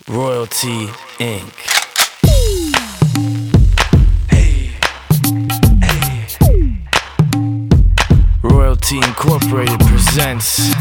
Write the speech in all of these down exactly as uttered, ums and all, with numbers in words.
Royalty Incorporated. Royalty Incorporated presents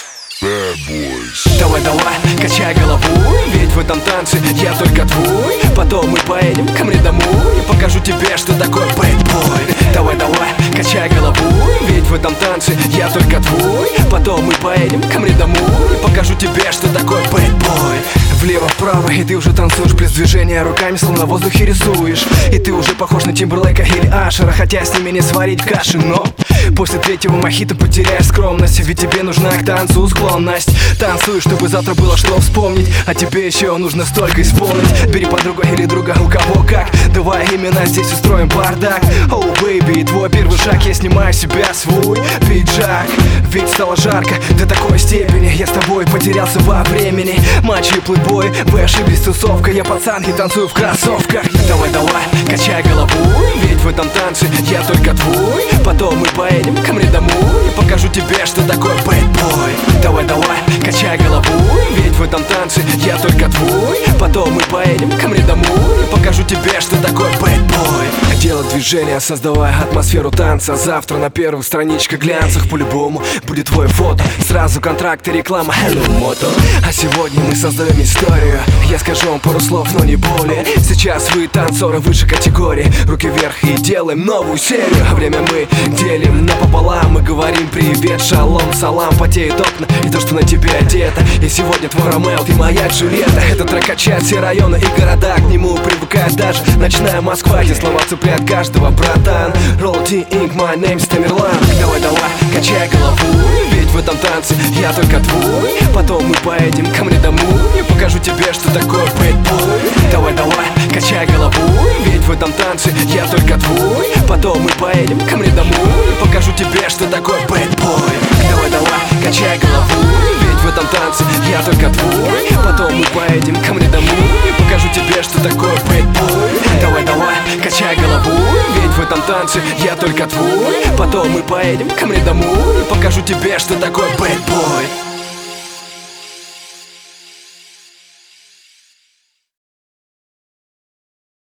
Bad Boys. Давай, давай, качай головой, ведь в этом танце я только твой. Потом мы поедем ко мне домой и покажу тебе, что такое bad boy. Давай, давай, качай головой, ведь в этом танце я только твой. Потом мы поедем ко мне домой и покажу тебе, что такое bad boy. Влево-вправо, и ты уже танцуешь без движения руками, словно в воздухе рисуешь. И ты уже похож на Тимберлейка или Ашера, хотя с ними не сварить каши. Но после третьего мохито потеряешь скромность, ведь тебе нужна к танцу склонность. Танцуй, чтобы завтра было что вспомнить, а тебе еще нужно столько исполнить. Бери подругу или друга, у кого как, давай именно здесь устроим бардак. Оу, oh, бэйби, твой первый шаг, я снимаю с себя свой пиджак. Ведь стало жарко до такой степени, я с тобой потерялся во времени. Матчи и плейбой, вы ошиблись тусовкой, я пацан и танцую в кроссовках. Давай, давай, качай головой, ведь в этом танце я только твой. Потом мы поедем ко мне домой и покажу тебе, что такое bad boy. Давай, давай, качай головой, ведь в этом танце я только твой. Потом мы поедем ко мне домой и покажу тебе, что такое bad boy. Делать движение, создавая атмосферу танца. Завтра на первых страничках глянцах по-любому будет твое фото. Сразу контракт и реклама Hello Moto. А сегодня мы создаем историю. Я скажу вам пару слов, но не более. Сейчас вы танцоры выше категории. Руки вверх и делаем новую серию. А время мы делим напополам. Мы говорим привет, шалом, салам. Потеют окна и то, что на тебе одето. И сегодня твой Ромео, ты моя Джульетта. Этот трек качает все районы и города. К нему привыкает даже ночная Москва. Эти слова цепляют каждого, братан. Royalty Incorporated, my name's Тамерлан. Давай, давай, качай головой, ведь в этом танце я только твой. Потом мы поедем ко мне домой и покажу тебе, что такое bad boy. Давай, давай, качай головой, ведь в этом танце я только твой. Потом мы поедем ко мне домой и покажу тебе, что такое bad boy. Давай, давай, качай головой, ведь в этом танце я только твой. Потом мы поедем ко мне домой и покажу тебе, что такое bad boy. Давай, давай, качай головой, ведь в этом танце я только твой. Потом мы поедем ко мне домой и покажу тебе, что такое bad boy.